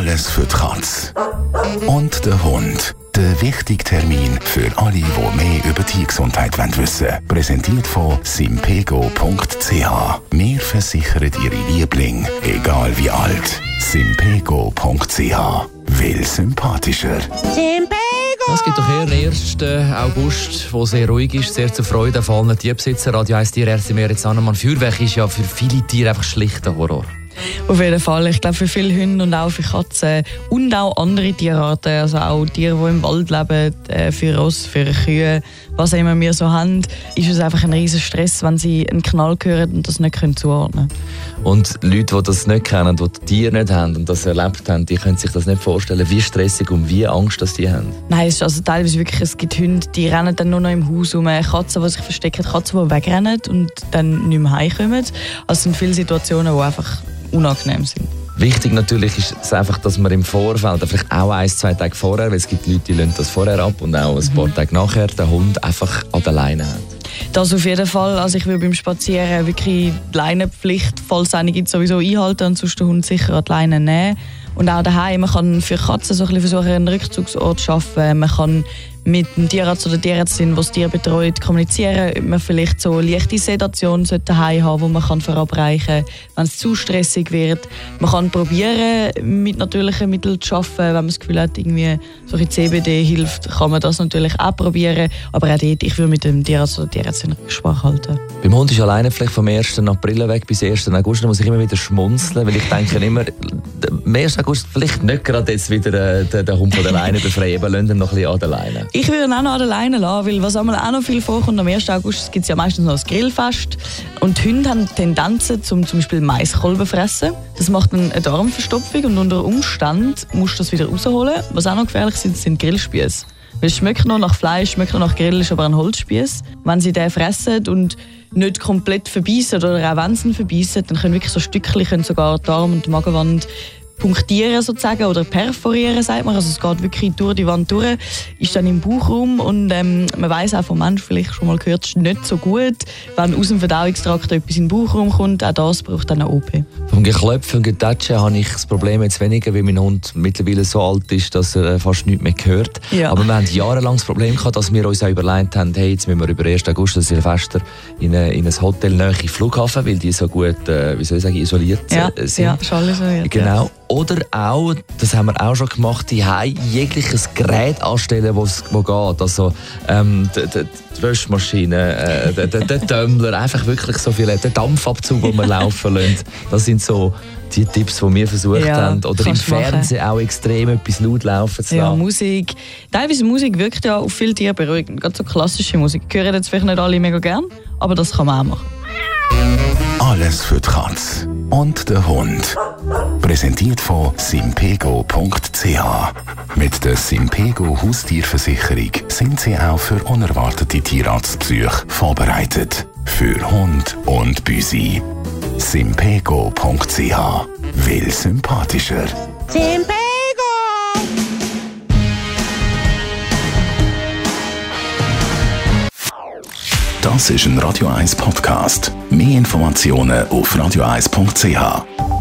Alles für die Katze. Und der Hund. Der wichtige Termin für alle, die mehr über Tiergesundheit wissen wollen. Präsentiert von simpego.ch. Wir versichern Ihre Liebling, egal wie alt. simpego.ch. Will sympathischer. Es gibt doch eher den 1. August, der sehr ruhig ist, sehr zur Freude von allen Tierbesitzern. Radio 1 Tierärzte mehr jetzt an. Feuerwerk ist ja für viele Tiere einfach schlichter Horror. Auf jeden Fall. Ich glaube, für viele Hunde und auch für Katzen und auch andere Tierarten, also auch Tiere, die im Wald leben, für Ross, für Kühe, was immer wir so haben, ist es einfach ein riesen Stress, wenn sie einen Knall hören und das nicht zuordnen können. Und Leute, die das nicht kennen, die Tiere nicht haben und das erlebt haben, die können sich das nicht vorstellen, wie stressig und wie Angst das die haben. Nein, es ist also teilweise wirklich, es gibt Hunde, die rennen dann nur noch im Haus rum, Katzen, die sich verstecken, Katzen, die wegrennen und dann nicht mehr heimkommen. Also es sind viele Situationen, die einfach unangenehm sind. Wichtig natürlich ist es einfach, dass man im Vorfeld, vielleicht auch 1-2 Tage vorher, weil es gibt Leute, die lassen das vorher ab und auch ein paar Tage nachher, den Hund einfach an der Leine hat. Das auf jeden Fall. Also ich will beim Spazieren wirklich die Leinenpflicht, falls es eine gibt, sowieso einhalten und sonst den Hund sicher an die Leine nehmen. Und auch daheim, man kann für Katzen so ein bisschen versuchen, einen Rückzugsort zu schaffen. Man kann mit dem Tierarzt oder Tierärztin, die das Tier betreut, kommunizieren, ob man vielleicht so leichte Sedation daheim haben, die man kann verabreichen kann, wenn es zu stressig wird. Man kann probieren, mit natürlichen Mitteln zu arbeiten. Wenn man das Gefühl hat, irgendwie so ein CBD hilft, kann man das natürlich auch probieren. Aber auch dort, ich will mit dem Tierarzt oder Tierärztin Sprache halten. Beim Hund ist alleine vielleicht vom 1. April weg bis 1. August. Da muss ich immer wieder schmunzeln, weil ich denke immer, am 1. August vielleicht nicht gerade jetzt wieder den Hund von der Leine befreien, aber lassen ihn noch ein bisschen an der Leine. Ich würde ihn auch noch an der Leine lassen, weil was auch noch viel vorkommt, am 1. August gibt es ja meistens noch das Grillfest. Und die Hunde haben Tendenzen zum Beispiel Maiskolben fressen. Das macht dann eine Darmverstopfung und unter Umständen musst du das wieder rausholen. Was auch noch gefährlich sind Grillspieße. Weil es schmeckt noch nach Fleisch, schmeckt noch nach Grill, ist aber ein Holzspieß. Wenn sie den fressen und nicht komplett verbeissen oder auch wenn sie ihn verbeissen, dann können wirklich so Stückchen sogar die Darm- und die Magenwand punktieren sozusagen oder perforieren, sagt man. Also es geht wirklich durch die Wand durch, ist dann im Bauchraum und man weiss auch vom Menschen, vielleicht schon mal gehört, es ist nicht so gut, wenn aus dem Verdauungstrakt etwas in den Bauchraum kommt. Auch das braucht dann eine OP. Vom Geklöpfen und Getätschen habe ich das Problem jetzt weniger, weil mein Hund mittlerweile so alt ist, dass er fast nichts mehr hört. Ja. Aber wir haben jahrelang das Problem gehabt, dass wir uns auch überlegt haben, hey, jetzt müssen wir über 1. August, das Silvester, in ein Hotel nahe Flughafen, weil die so gut, isoliert sind. Ja, schon isoliert. Genau. Oder auch, das haben wir auch schon gemacht, die jegliches Gerät anstellen, das geht. Also die Wäschmaschine, der Tumbler, einfach wirklich so viel, der Dampfabzug, den wir laufen lassen. Das sind so die Tipps, die wir versucht haben. Oder im Fernsehen auch extrem etwas laut laufen zu lassen. Ja, Musik. Teilweise Musik wirkt ja auf viele Tiere beruhigend. Gerade so klassische Musik. Hören jetzt vielleicht nicht alle mega gern, aber das kann man auch machen. Alles für die Katze. Und der Hund. Präsentiert von simpego.ch. Mit der Simpego Haustierversicherung sind Sie auch für unerwartete Tierarztbesuche vorbereitet. Für Hund und Büsi. Simpego.ch. Will sympathischer. Simpego! Das ist ein Radio 1 Podcast. Mehr Informationen auf radio1.ch.